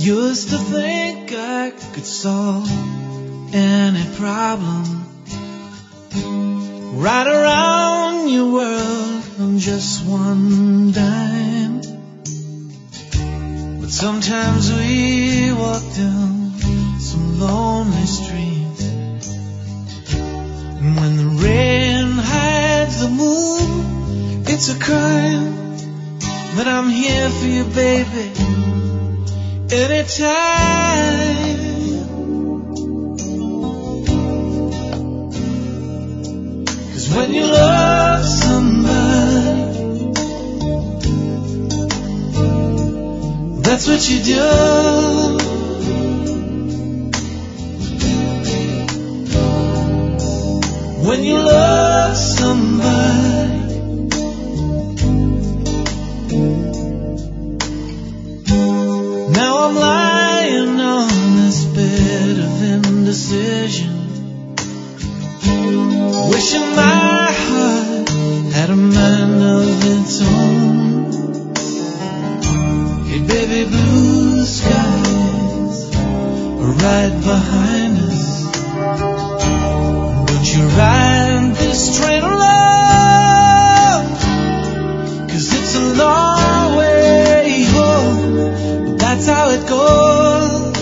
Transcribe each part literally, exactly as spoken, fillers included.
Used to think I could solve any problem, right around your world on just one dime. But sometimes we walk down some lonely street, and when the rain hides the moon, it's a crime. But I'm here for you, baby, anytime. Cause when you love somebody, that's what you do. When you love somebody, now I'm lying on this bed of indecision, wishing my heart had a mind of its own. Hey baby, blue skies are right behind us. Don't you ride this train alone, cause it's a long way home, but that's how it goes.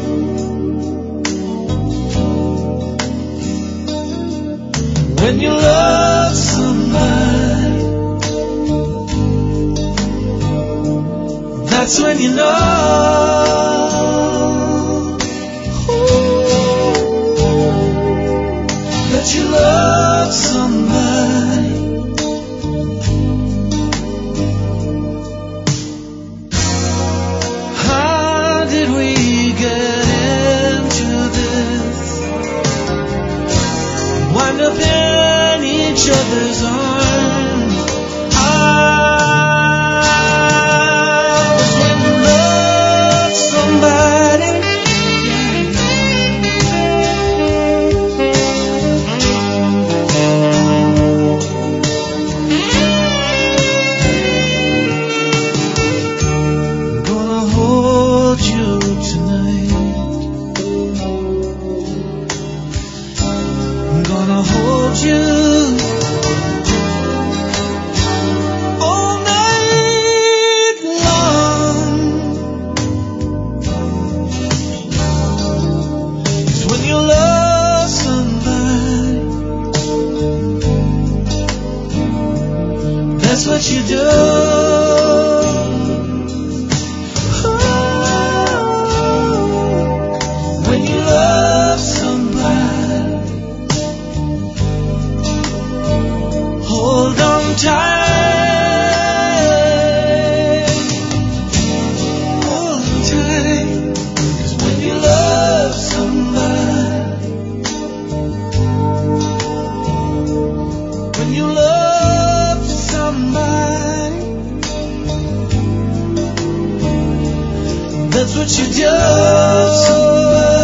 When you love somebody, that's when you know. That you love somebody. How did we get into this? Wind up in each other's arms. Ah, was when you love somebody. What you do. Oh, when you love somebody, hold on tight, hold on tight, 'cause when you love somebody, when you love somebody, that's what you do.